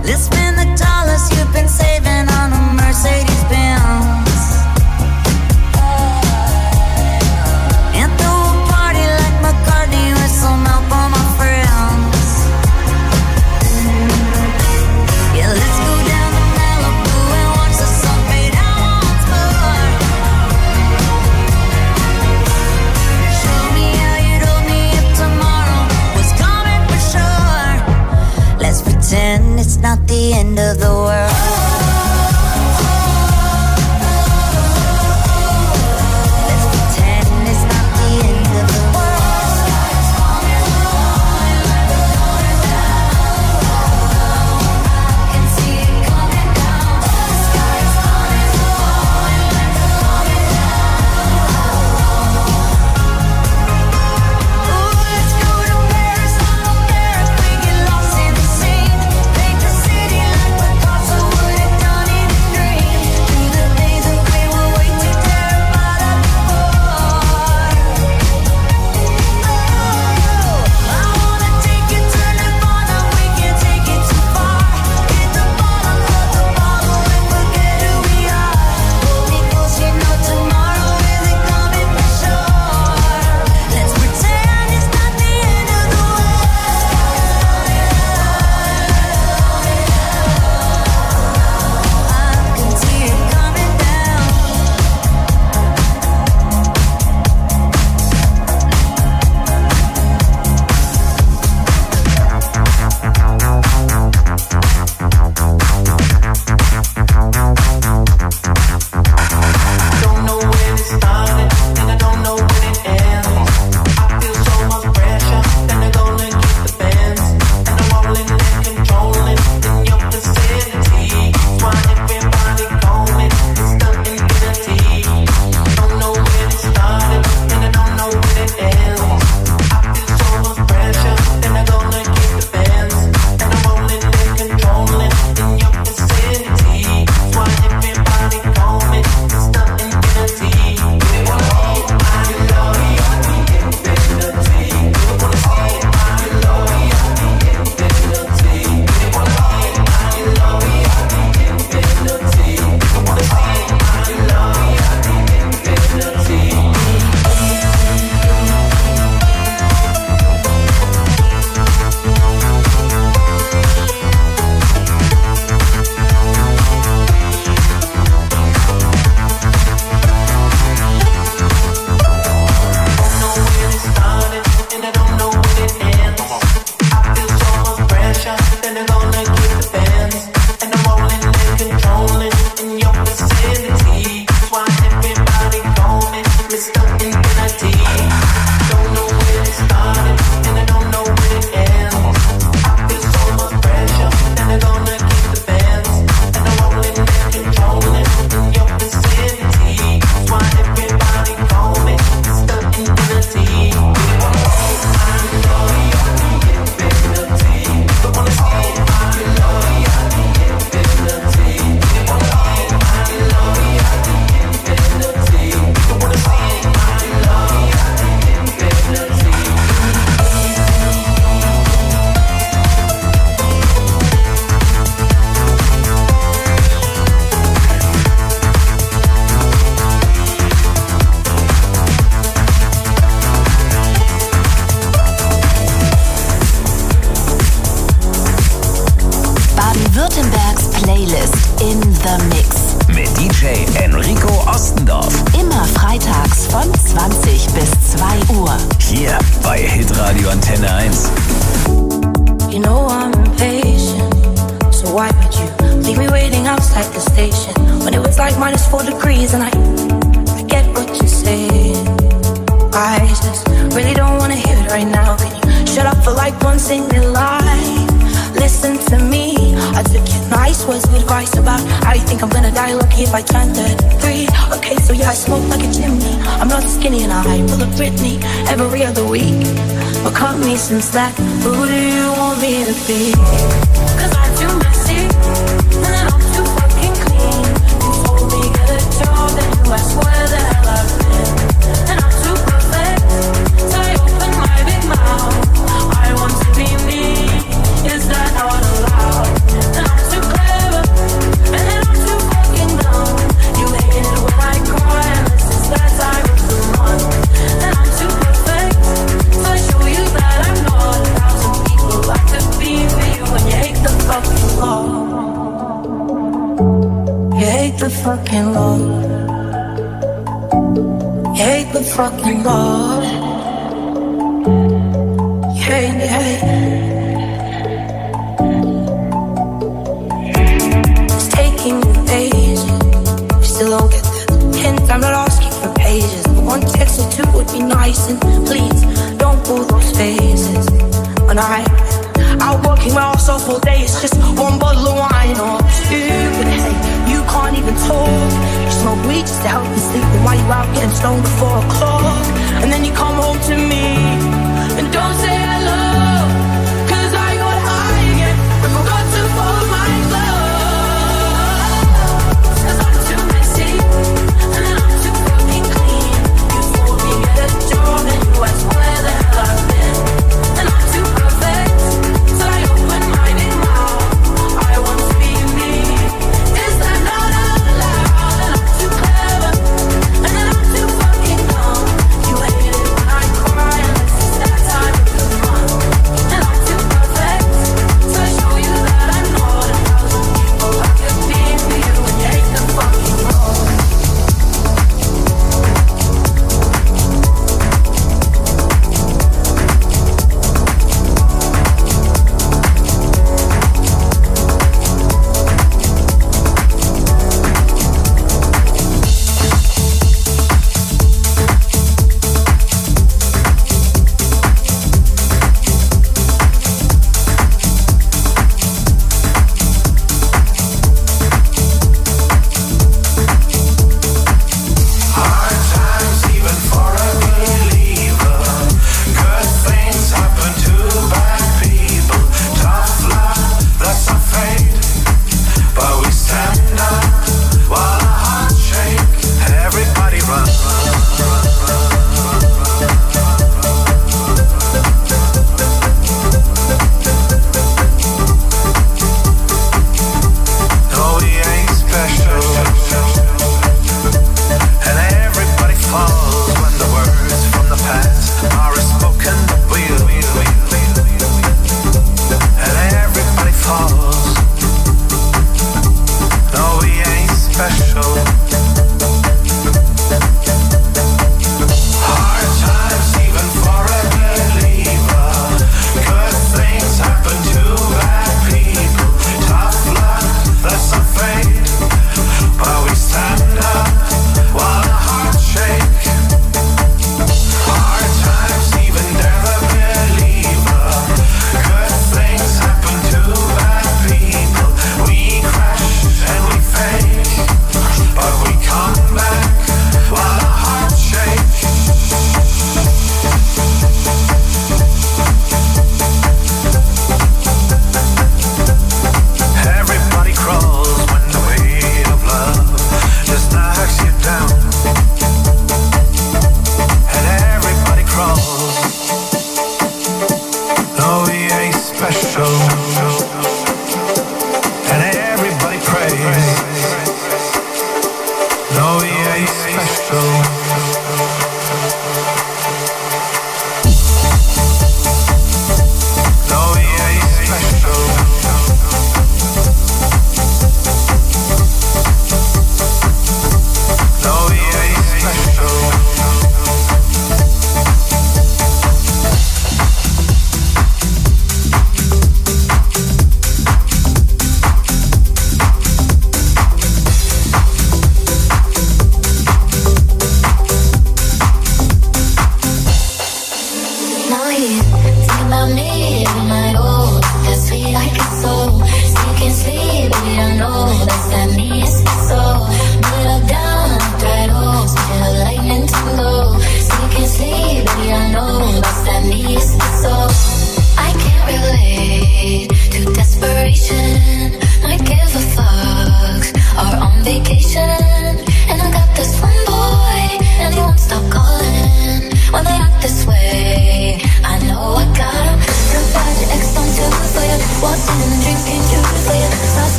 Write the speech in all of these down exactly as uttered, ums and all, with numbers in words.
Let's spend the dollars you've been saving on a Mercedes Benz and throw a party like McCartney with some help on my friends. Yeah, let's go down to Malibu and watch the sun fade out once more. Show me how you'd hold me if tomorrow was coming for sure. Let's pretend it's not the end of the world. Since that, who do you want me to be? Cause I'm too messy, and then I'm too fucking clean. You told me get a job, then you asked where the hell I've been. And I'm too perfect, so I open my big mouth. I want to be me, is that not allowed? And I'm the fucking law. You hate the fucking law. You hate, you hate. It's taking you days. You still don't get the hint. I'm not asking for pages, but one text or two would be nice. And please don't pull those faces. When I out working my ass off all day, it's just one bottle of wine or two. But hey, you can't even talk. You smoke weed just to help you sleep. And while you out getting stoned at four o'clock, and then you come home to me and don't say hello. Cause I got high again and forgot to fold my clothes. Cause I'm too messy and then I'm too fucking clean. You told me get a job and you asked where the hell I've been. And I'm too perfect, so I open my big mouth. I want to be me. Is that not allowed? And I'm too clever, and then I'm too fucking dumb. You hate it when I cry, unless it's that time of the month. And I'm too perfect, so I show you that I'm not a thousand people. I could be for you and take the fucking road.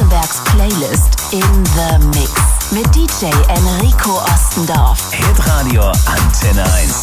Baden-Württembergs Playlist in the Mix mit D J Enrico Ostendorf. Hitradio Antenne eins.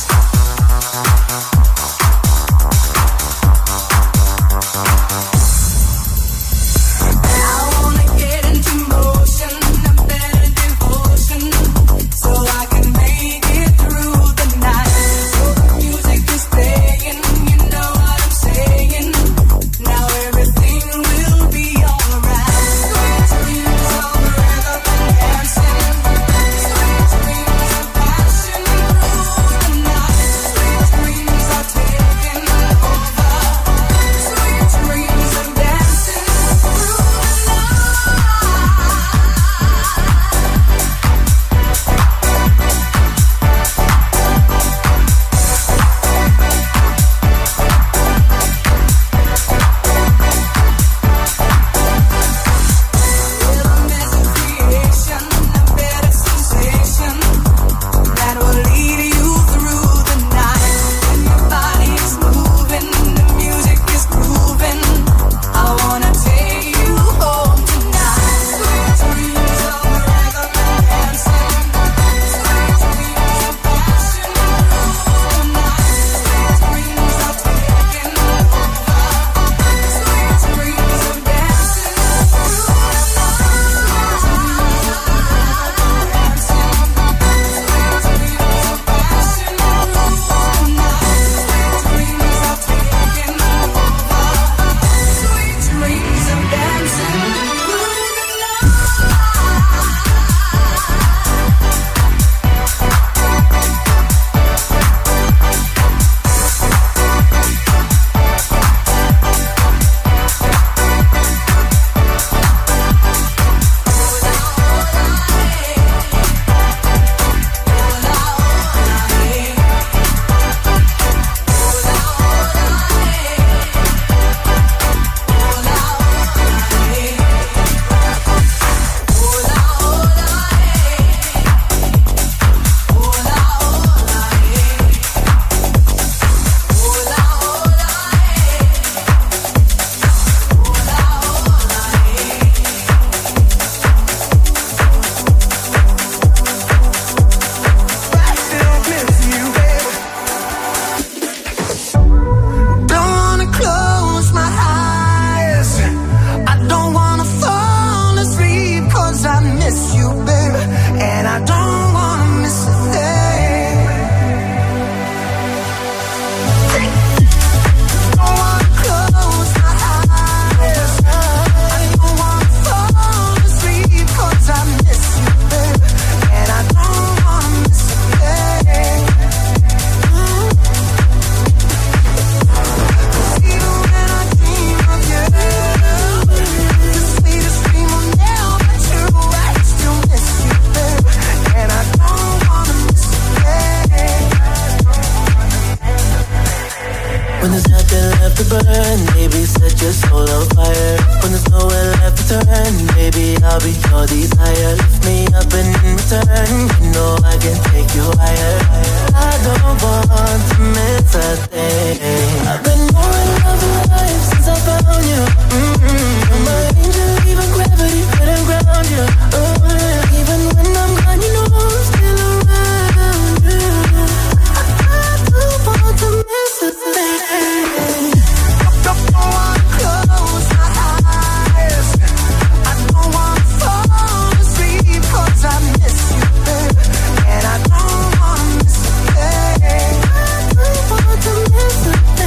Miss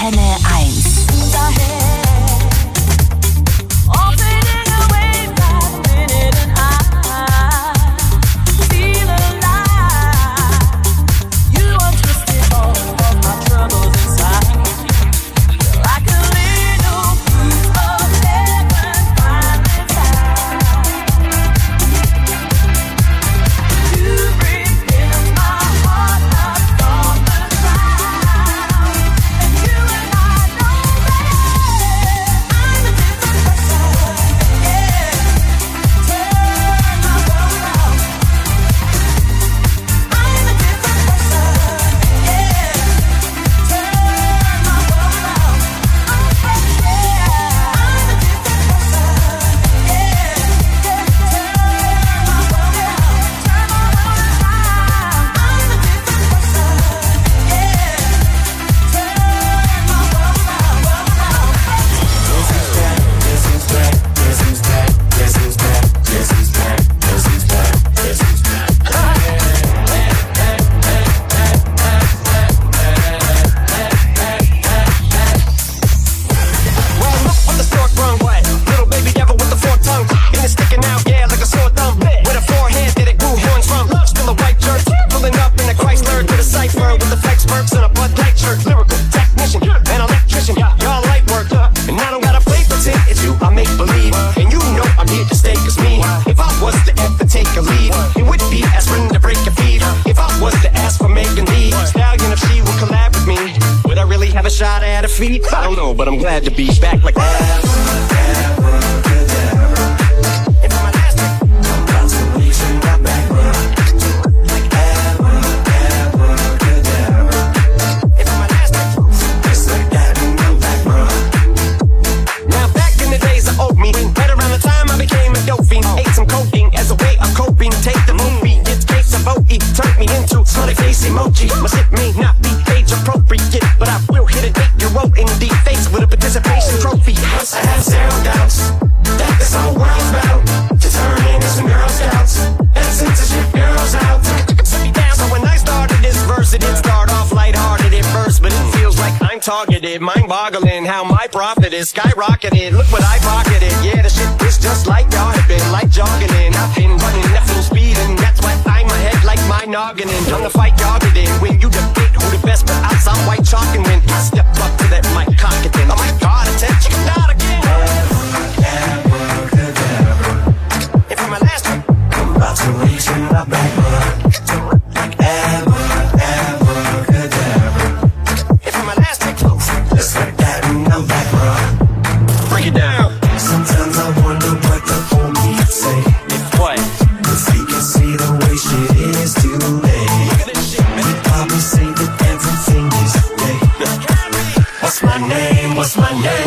Antenne eins. I don't know, but I'm glad to be back like that. Emoji must it may not be age appropriate, but I will hit an eight-year-old in the face with a participation trophy. I have zero doubts that this whole world's about to turn into some Girl Scouts and censorship girls out. So when I started this verse, it did start off lighthearted at first, but it feels like I'm targeted, mind-boggling how my profit is skyrocketed. Look what I pocketed, yeah, the shit is just like y'all have been, like jogging in. I've been running at full speed, and that's why I'm ahead like my noggin. And done the fight y'all get in when you debate who the best, but I sound white chalk, and when I step up to that mic, cock it then. Oh my God, attention, not again. Abracadabra. If I'm my last one, I'm about to reach in my back, like Abra, abracadabra. If I'm my last one, close, just like that, and I'm back, bro. Break it down. Sometimes I wonder what the homie say. If what? If he can see the way shit is today. He'd probably say that everything is okay. What's my name? What's my name?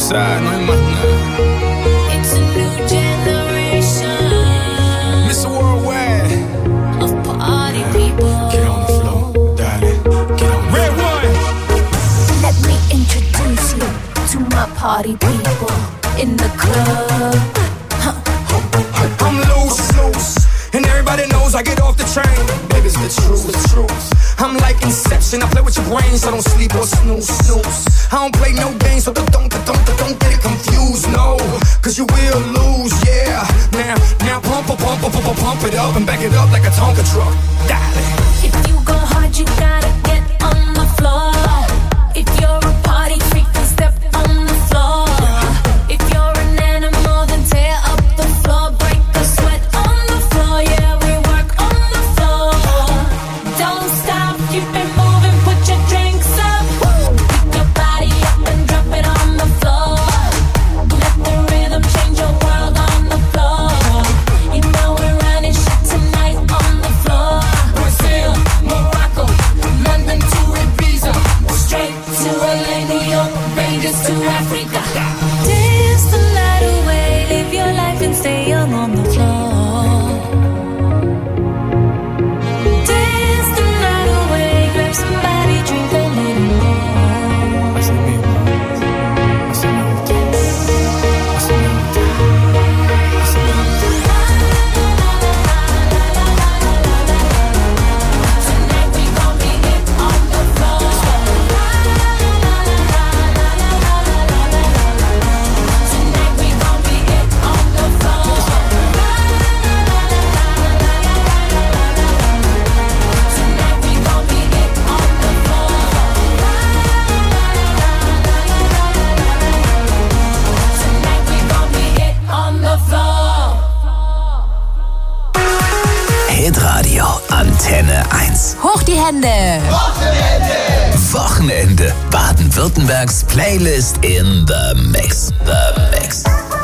Westside, no hay más nada. It's a new generation. Mister Worldwide. Of party people. Get on the floor, darling. Get on the Red one. Let me introduce you to my party people in the club. Huh. I'm loose, loose, and everybody knows I get off the train. Baby, it's the truth, the truth. I'm like Inception, I play with your brain, so don't sleep or snooze, snooze. I don't play no games, so don't, don't, don't, don't get it confused, no. Cause you will lose, yeah. Now, now pump, pump, pump, pump, pump, pump it up and back it up like a Tonka truck. Darling. If you go hard, you gotta get on the floor. If you're a party freak, then step on the floor. If you're an animal, then tear up the floor. Break the sweat on the floor, yeah, we work on the floor. Don't stop, keep it moving, put your drinks up. Pick your body up and drop it on the floor. Let the rhythm change your world on the floor. You know we're running shit tonight on the floor. Brazil, Morocco, London to Ibiza, straight to L A, New York, Vegas to Africa. Dance the night away, live your life and stay young on the floor. Dance the night away, grab somebody, drink a little more. Así mismo, así me gusta, así me gusta, así me gusta. Tonight we gon' be it on the floor. Tonight we gon' be it on the floor. Tonight we gon' be it on the floor. Tonight we gon' be it on the floor. Hitradio Antenne eins. Hoch die Hände! Wochenende. Baden-Württembergs Playlist in the Mix. The Mix.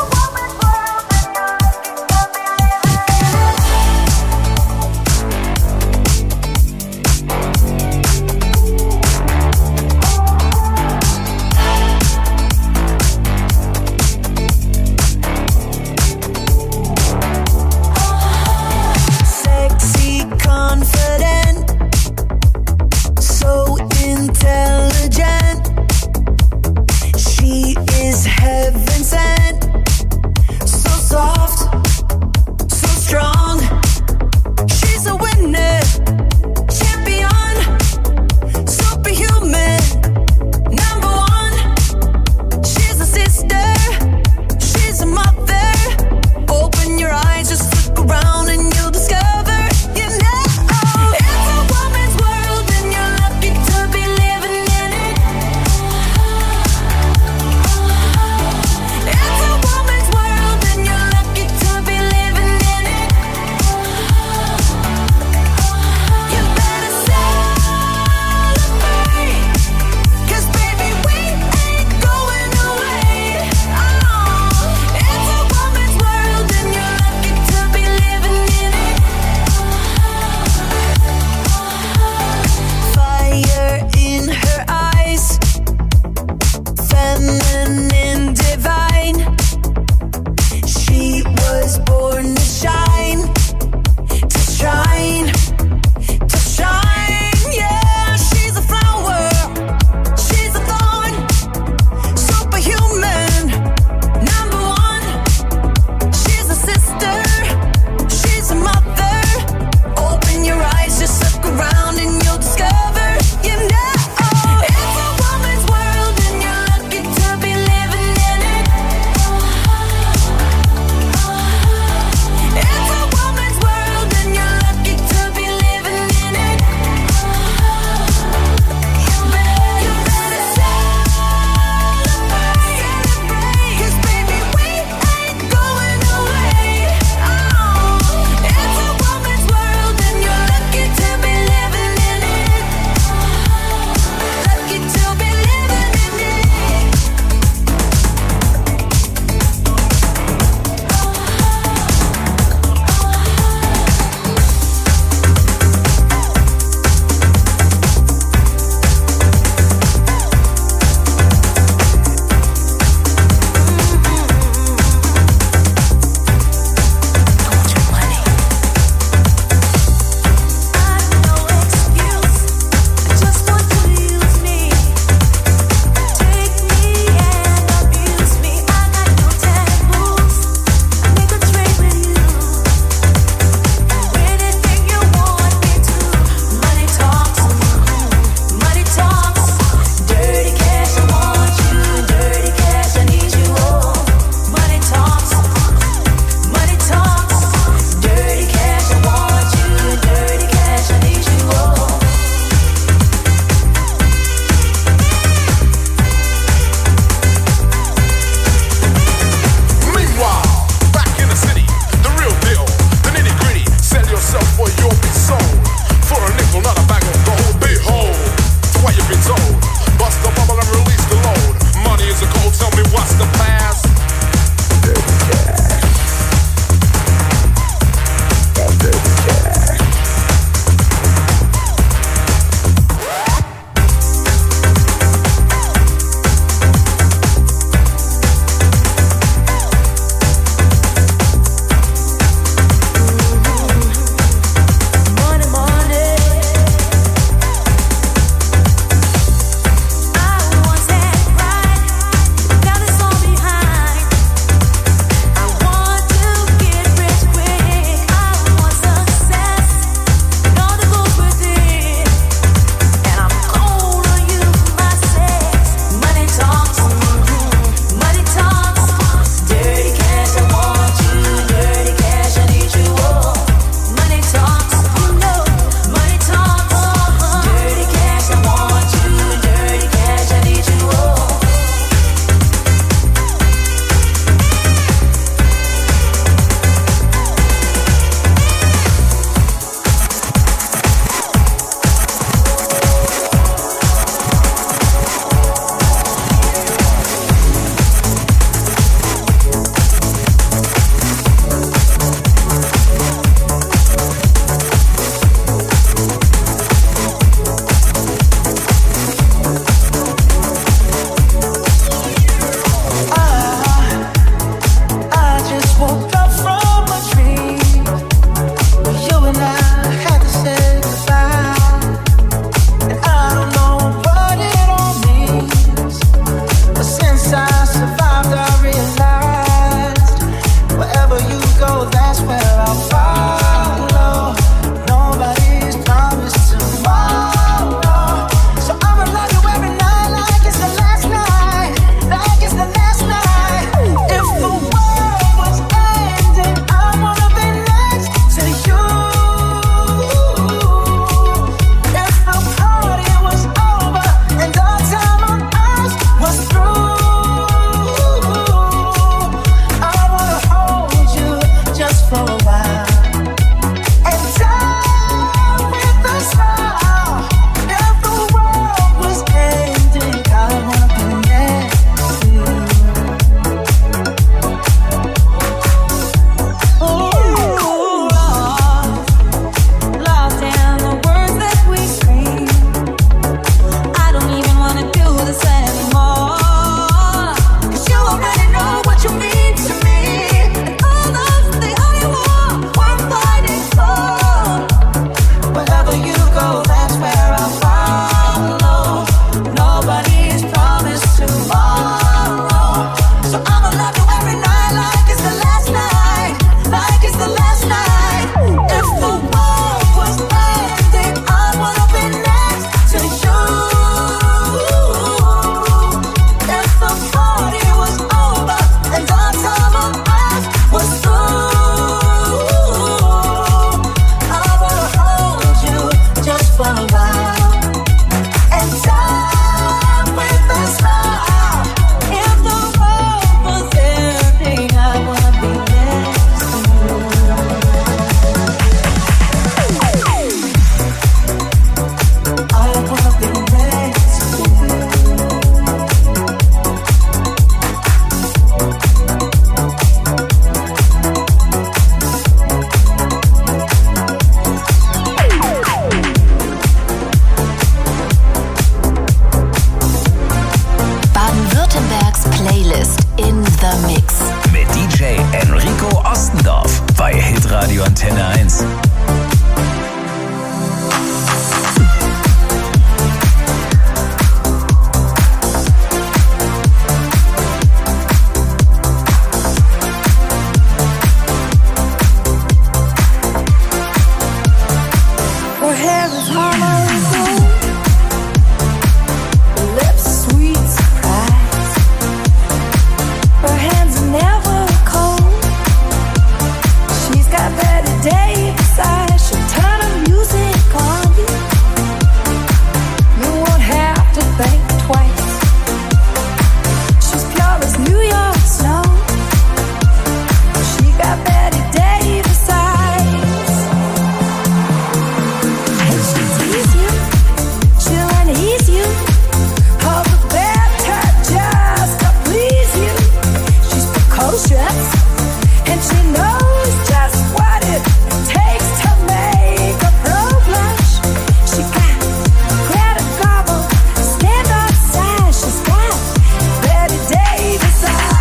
Sexy, confident, so intelligent. She is heaven sent. hair is harmony gold, lips sweet surprise. Her hands are never cold. She's got Betty Davis eyes. She'll turn her music on you. You won't have to think twice. She's pure as New York snow. She got Betty Davis eyes. And she'll tease you, she'll unease you. All the better just to please you. She's precocious, and she knows just what it takes to make a pro blush. She got Greta Garbo, stand up size. She's got Betty Davis eyes.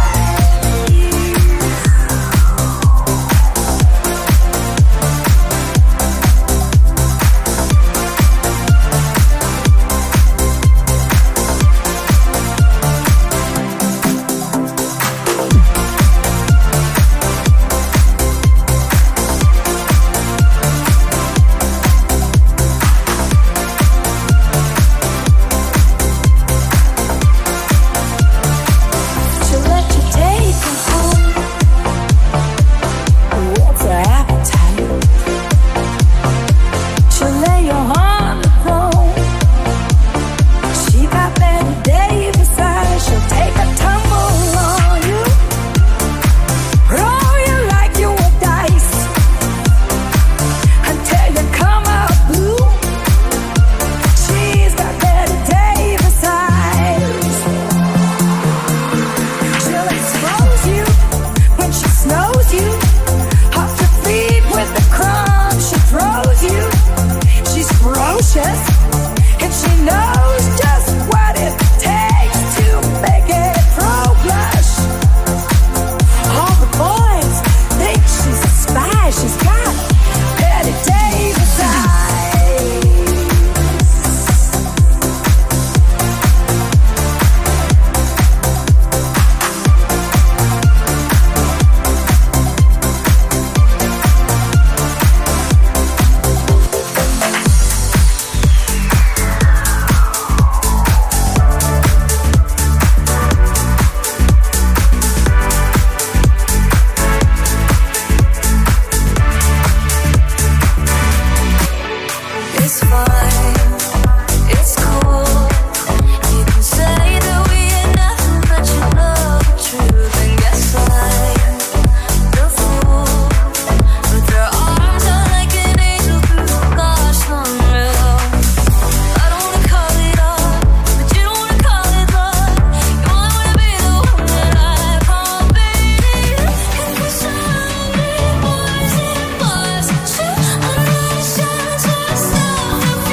She'll let you take her home. What's her appetite? She'll lay you on the throne. She got Betty Davis eyes. She'll take a tumble on you, roll you like you were dice until you come out blue. She's got Betty Davis eyes. She'll expose you when she snows you, off your feet with the crumbs she throws you. She's ferocious, and she knows just what it takes to make it pro blush. All the boys think she's a spy. She's got Betty Davis eyes. It's fine, it's cool. You can say that we ain't nothing, but you know the truth. And guess I'm the fool, with their arms out like an angel through the gosh unreal. I don't wanna call it all, but you don't wanna call it love. You only wanna be the one that I call baby. Cause we're so lonely, boys and boys. Shoot, I don't know the shots, so it's not the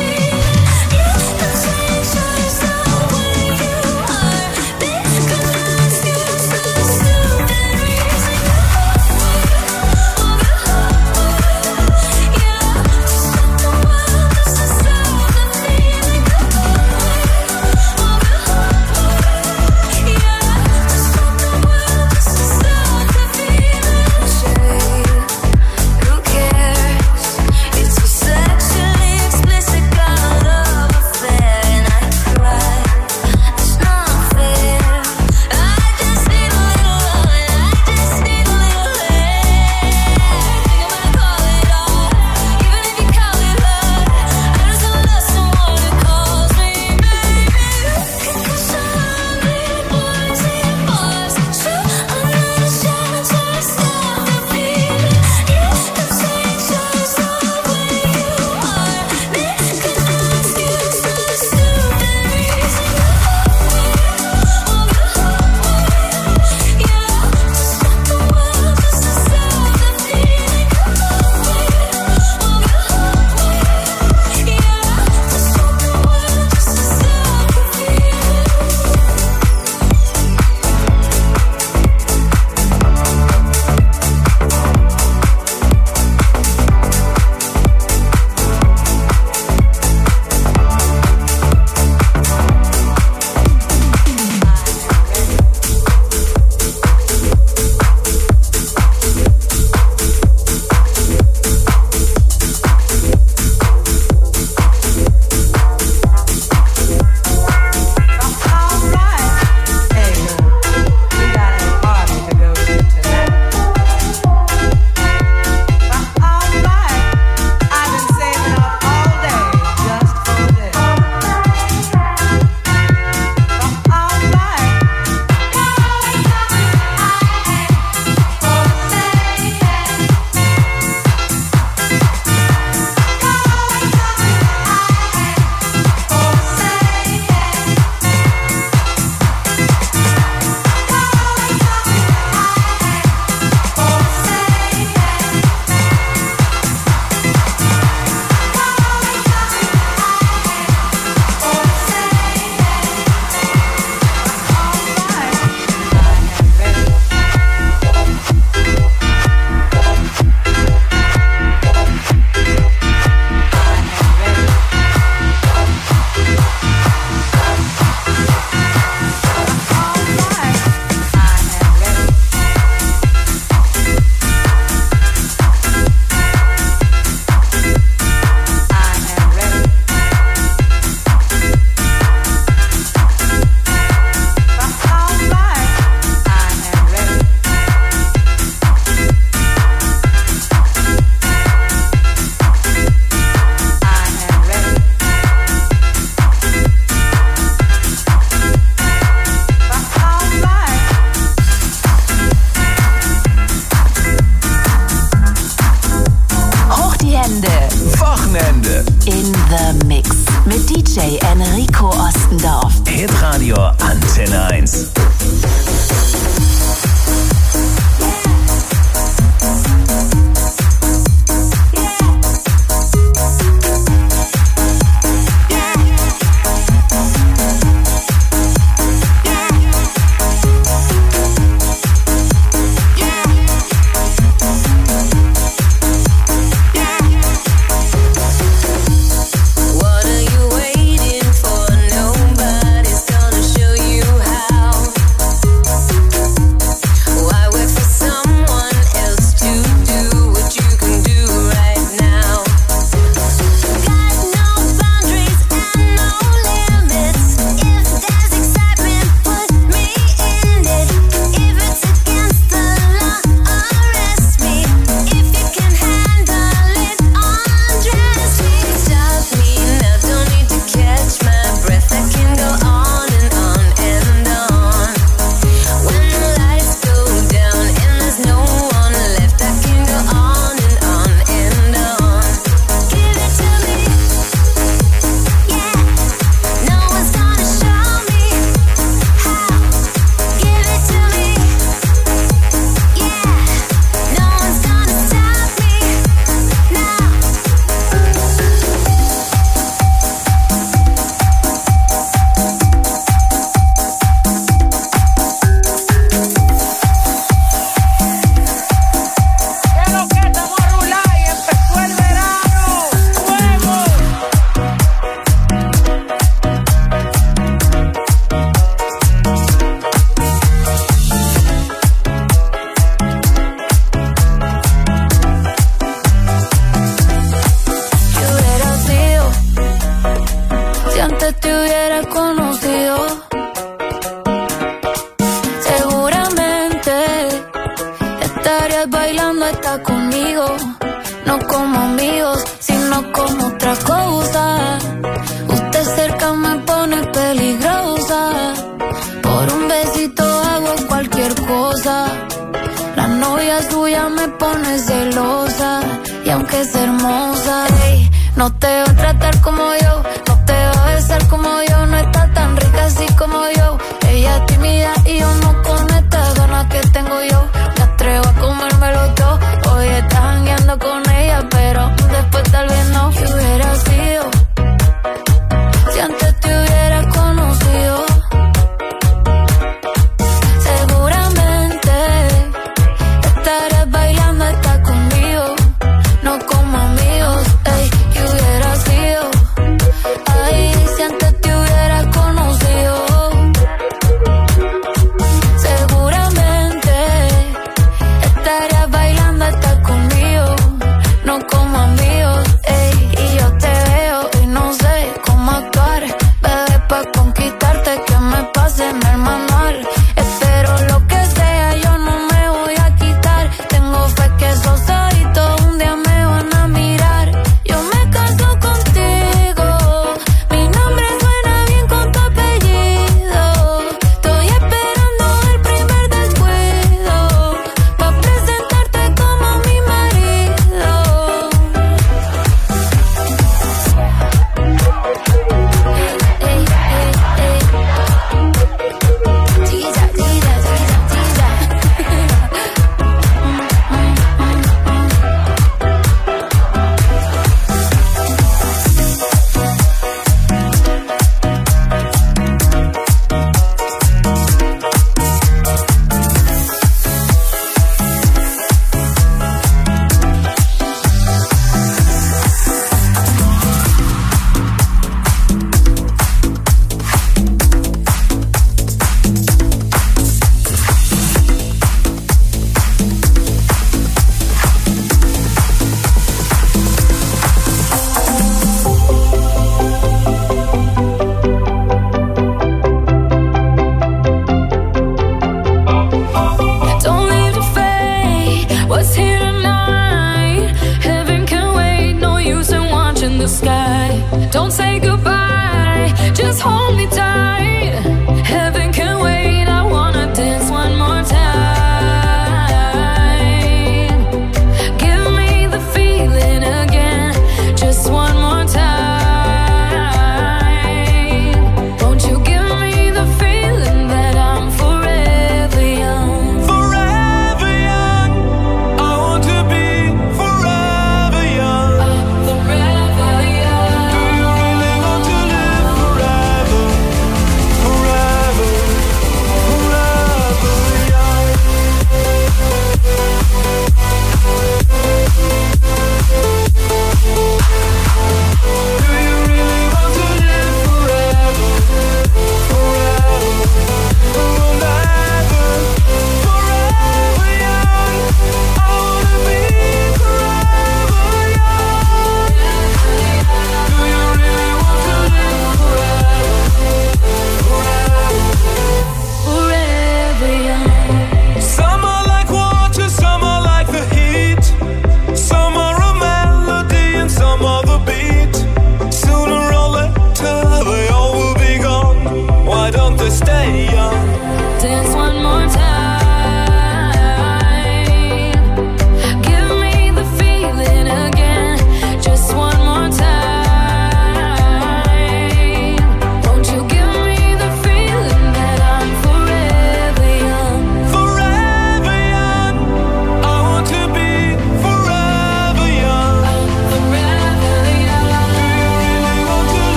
in the Mix mit D J Enrico Ostendorf. Hitradio Antenne eins. Give me the feeling again, just one more time.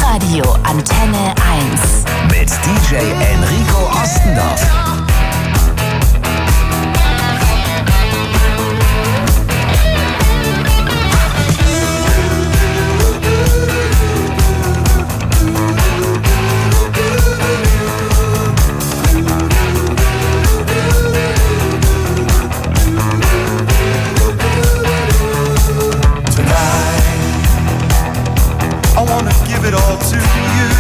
Radio Antenne eins. Mit D J Enrico Ostendorf. It all to you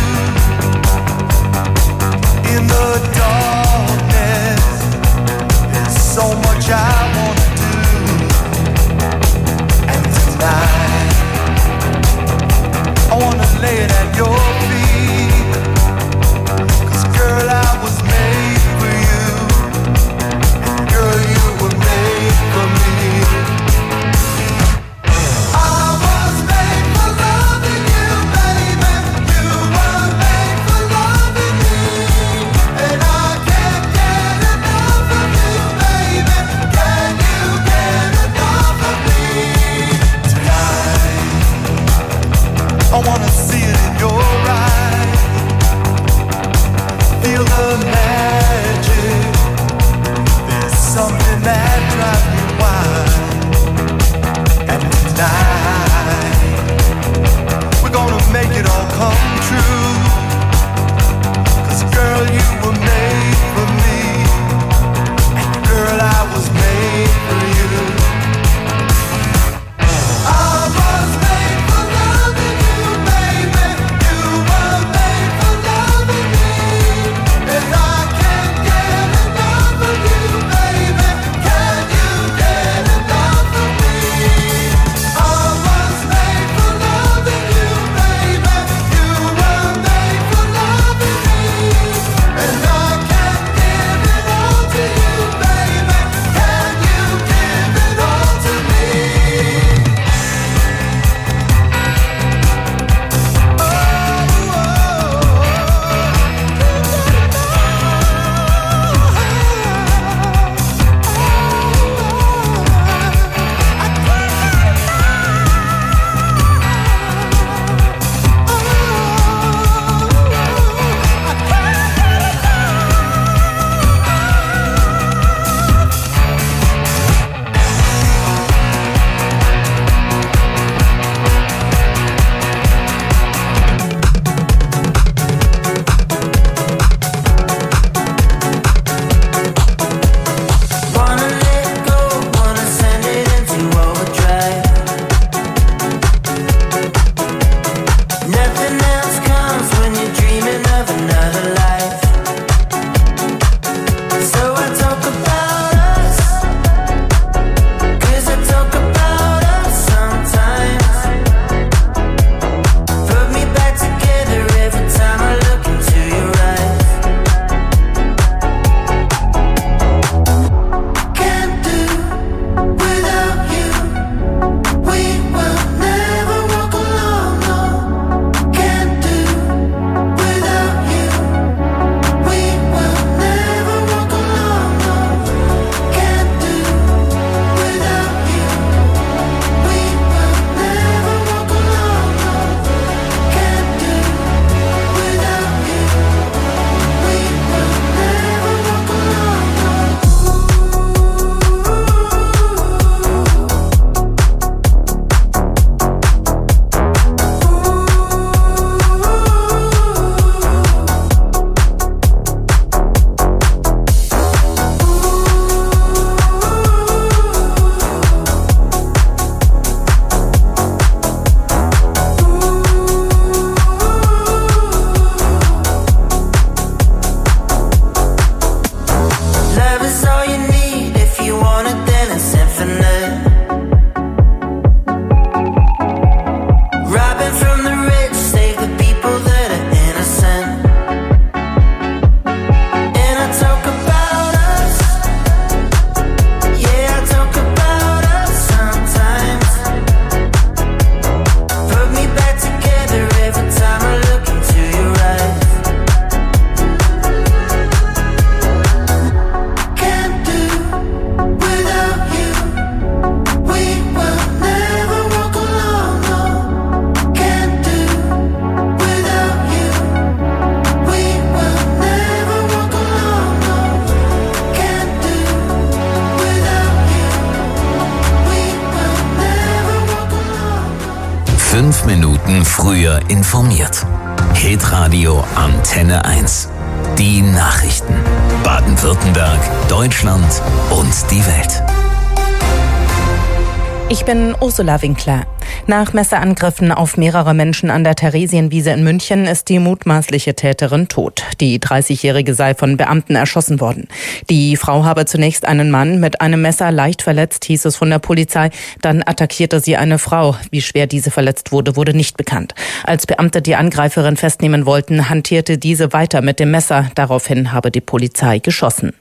in the darkness. There's so much I want to do, and tonight I wanna lay it at your feet. 'Cause girl, I was made for you, and girl, you were made for me. I wanna see it in your eyes. Feel the magic. There's something that drives me wild. And tonight we're gonna make it all come true. 'Cause girl, you were made for me, and girl, I was made for you. Fünf Minuten früher informiert. Hitradio Antenne eins. Die Nachrichten. Baden-Württemberg, Deutschland und die Welt. Ich bin Ursula Winkler. Nach Messerangriffen auf mehrere Menschen an der Theresienwiese in München ist die mutmaßliche Täterin tot. Die dreißigjährige sei von Beamten erschossen worden. Die Frau habe zunächst einen Mann mit einem Messer leicht verletzt, hieß es von der Polizei. Dann attackierte sie eine Frau. Wie schwer diese verletzt wurde, wurde nicht bekannt. Als Beamte die Angreiferin festnehmen wollten, hantierte diese weiter mit dem Messer. Daraufhin habe die Polizei geschossen.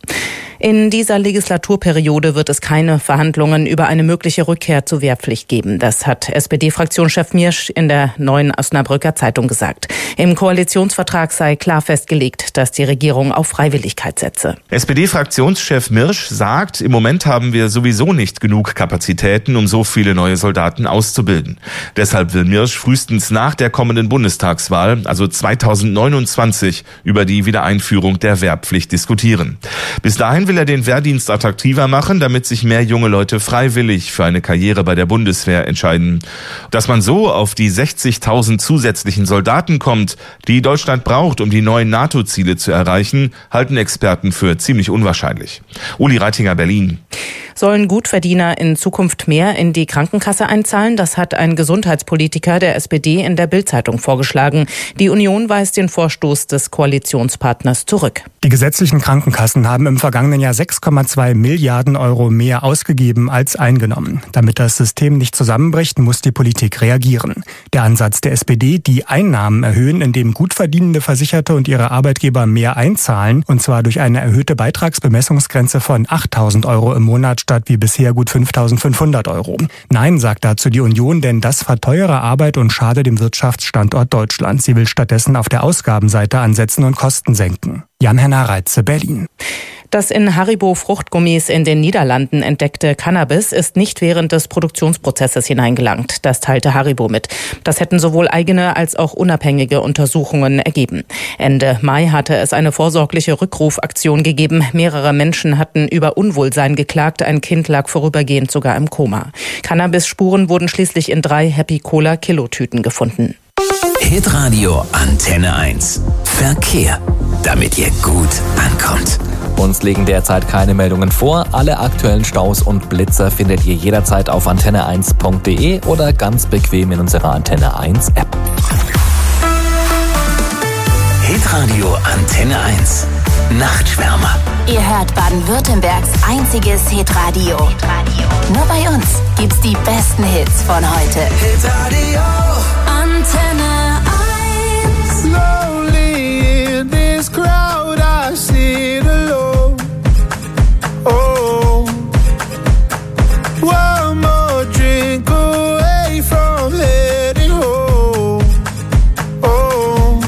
In dieser Legislaturperiode wird es keine Verhandlungen über eine mögliche Rückkehr zur Wehrpflicht geben. Das hat S P D-Fraktionschef Mirsch in der Neuen Osnabrücker Zeitung gesagt. Im Koalitionsvertrag sei klar festgelegt, dass die Regierung auf Freiwilligkeit setze. S P D-Fraktionschef Mirsch sagt, im Moment haben wir sowieso nicht genug Kapazitäten, um so viele neue Soldaten auszubilden. Deshalb will Mirsch frühestens nach der kommenden Bundestagswahl, also zweitausendneunundzwanzig, über die Wiedereinführung der Wehrpflicht diskutieren. Bis dahin will er den Wehrdienst attraktiver machen, damit sich mehr junge Leute freiwillig für eine Karriere bei der Bundeswehr entscheiden. Dass man so auf die sechzigtausend zusätzlichen Soldaten kommt, die Deutschland braucht, um die neuen NATO-Ziele zu erreichen, halten Experten für ziemlich unwahrscheinlich. Uli Reitinger, Berlin. Sollen Gutverdiener in Zukunft mehr in die Krankenkasse einzahlen? Das hat ein Gesundheitspolitiker der S P D in der Bild-Zeitung vorgeschlagen. Die Union weist den Vorstoß des Koalitionspartners zurück. Die gesetzlichen Krankenkassen haben im vergangenen Jahr sechs Komma zwei Milliarden Euro mehr ausgegeben als eingenommen. Damit das System nicht zusammenbricht, muss die Politik reagieren. Der Ansatz der S P D, die Einnahmen erhöhen, indem gut verdienende Versicherte und ihre Arbeitgeber mehr einzahlen, und zwar durch eine erhöhte Beitragsbemessungsgrenze von achttausend Euro im Monat statt wie bisher gut fünftausendfünfhundert Euro. Nein, sagt dazu die Union, denn das verteuere Arbeit und schade dem Wirtschaftsstandort Deutschland. Sie will stattdessen auf der Ausgabenseite ansetzen und Kosten senken. Jan-Henner Reitze, Berlin. Das in Haribo Fruchtgummis in den Niederlanden entdeckte Cannabis ist nicht während des Produktionsprozesses hineingelangt. Das teilte Haribo mit. Das hätten sowohl eigene als auch unabhängige Untersuchungen ergeben. Ende Mai hatte es eine vorsorgliche Rückrufaktion gegeben. Mehrere Menschen hatten über Unwohlsein geklagt. Ein Kind lag vorübergehend sogar im Koma. Cannabis-Spuren wurden schließlich in drei Happy Cola Kilotüten gefunden. Hitradio Antenne eins. Verkehr, damit ihr gut ankommt. Uns liegen derzeit keine Meldungen vor. Alle aktuellen Staus und Blitzer findet ihr jederzeit auf antenne eins punkt de oder ganz bequem in unserer Antenne eins App. Hitradio Antenne eins. Nachtschwärmer. Ihr hört Baden-Württembergs einziges Hitradio. Nur bei uns gibt's die besten Hits von heute. Hitradio Antenne eins. Slowly in this crowd I sit alone. Oh, one more drink away from heading home. Oh,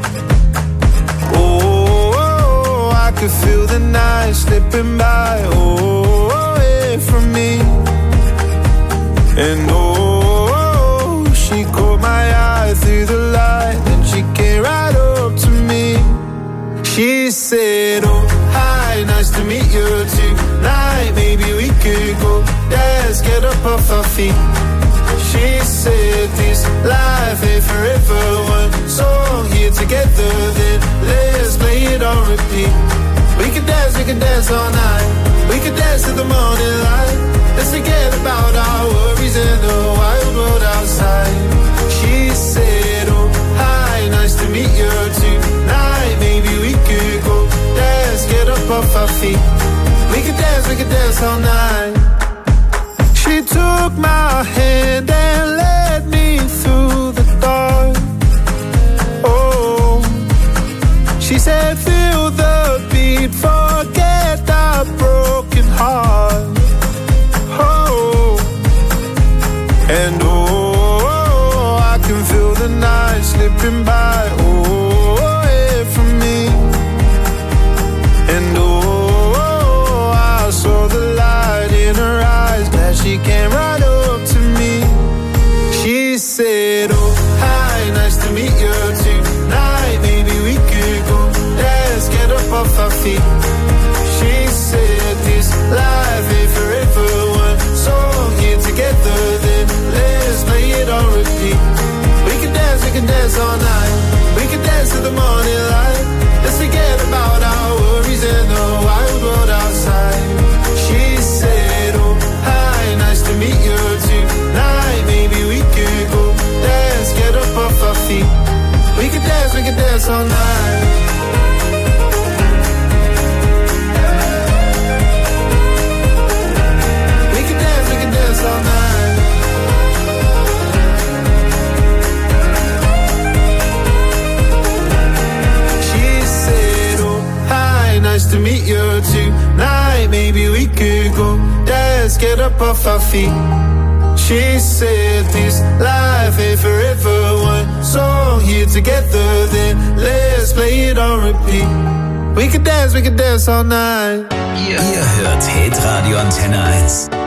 oh, oh, I can feel the night slipping by. Oh, away from me. And oh, she caught my eye through the light, and she came right up to me. She said, oh, hi, nice to meet you tonight. Maybe we could go dance, get up off our feet. She said, this life ain't forever. One song here together, then let's play it on repeat. We could dance, we could dance all night. We could dance till the morning light. Let's forget about our worries in the wild world outside. She said, oh, hi, nice to meet you tonight. Maybe we could go dance, get up off our feet. We could dance, we could dance all night. She took my hand and led me through the dark. Oh, she said, feel the beat, forget that broken heart. Oh, and oh, I can feel the night slipping by. Oh, away from me. And oh, I saw the light in her eyes. Glad she came right up to me. She said, oh, hi, nice to meet you tonight. Maybe we could go dance, get up off our feet. She said, this life ain't forever. One song here together, then let's play it on repeat. dance all night. We could dance to the morning light. Let's forget about our worries and the wild world outside. She said, oh, hi, nice to meet you tonight. Maybe we could go dance, get up off our feet. We could dance, we could dance all night. We could dance, we could dance all night. She said, oh, hi, nice to meet you tonight. Maybe we could go dance, get up off our feet. She said this life ain't forever. One song here together, then let's play it on repeat. We could dance, we could dance all night. Ihr hört Hitradio Antenne eins.